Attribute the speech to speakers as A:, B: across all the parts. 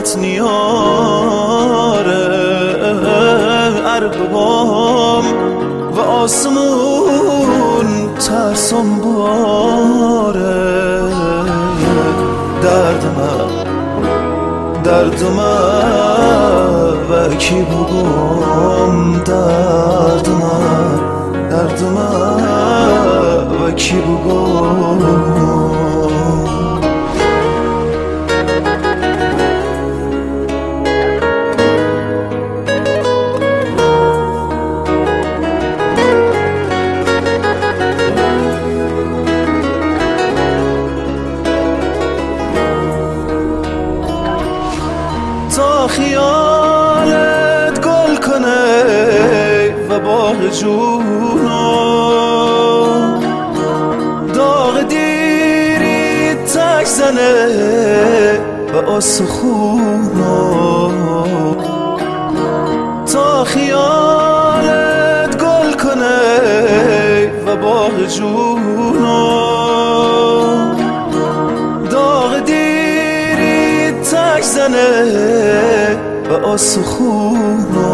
A: رحمت نیاره اربابام و آسمون ترسم باره درد من و کی بگم درد من و کی بگم تا خیالت گل کنه و بال جونو داغ دیری تک زنه و استخونو تا خیالت گل کنه و بال جونو داغ دیری تک زنه و استخونو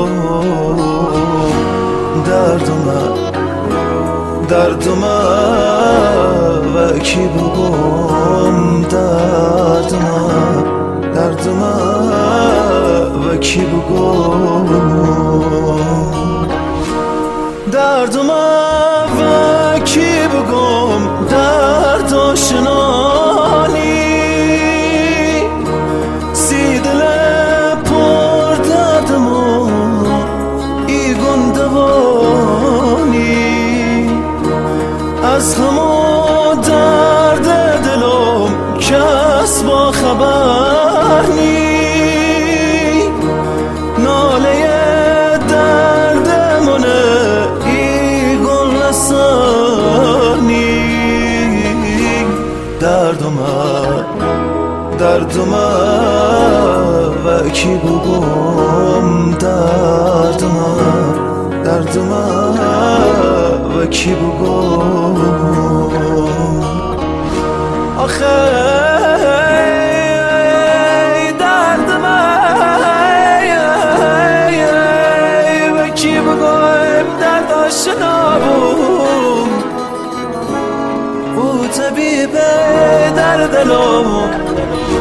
A: درد من و کی بگم درد من و کی بگم درد من و کی بگم درد آشنانی سی دل پر دردمو ای گندوانی از همون درد دلم کس با خبر نی ناله درد منه ای گل رسانی درد من و کی بگم درد من و کی بگم آخه درد من و کی بگم درد آشنا او طبیب در دلم